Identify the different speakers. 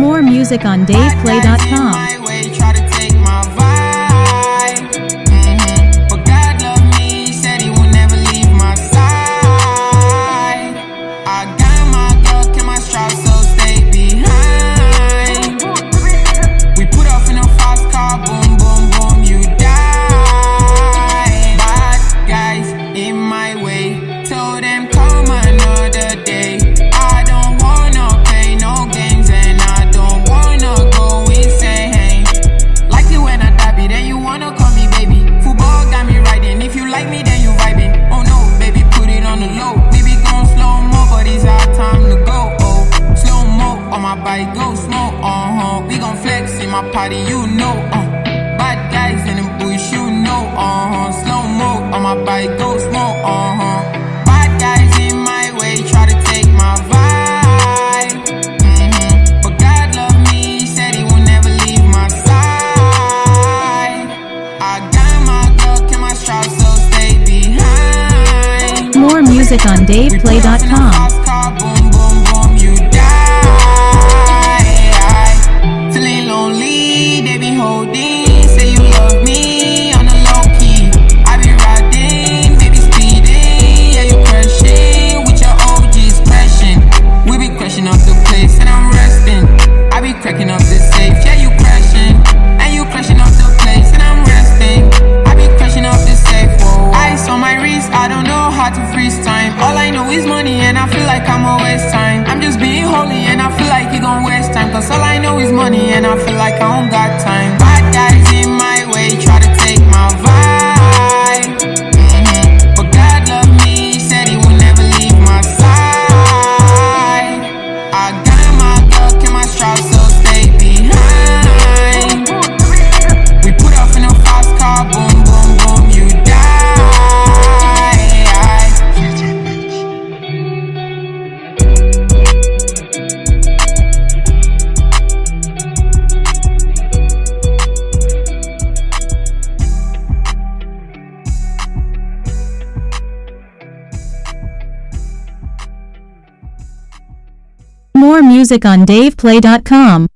Speaker 1: More music on DavePlay.com.
Speaker 2: Go smoke, we gon' flex in my party, you know, bad guys in the bush, you know, slow-mo on my bike, go smoke, bad guys in my way, try to take my vibe, but God love me, he said he will never leave my side, I got my girl, keep my strap, so stay behind.
Speaker 1: More music on DavePlay.com.
Speaker 2: Cracking up the safe, yeah, you crashing, and you crashing up the place, and I'm resting. I be crashing up the safe, whoa. Ice on my wrist, I don't know how to freeze time. All I know is money, and I feel like I'm a waste time. I'm just being holy, and I feel like you gon' waste time. Cause all I know is money, and I feel like I don't got time. Bad guys in my way, try to take my vibe, but God love me, he said he will never leave my side. I got my girl, keep my strap, so
Speaker 1: More music on DavePlay.com.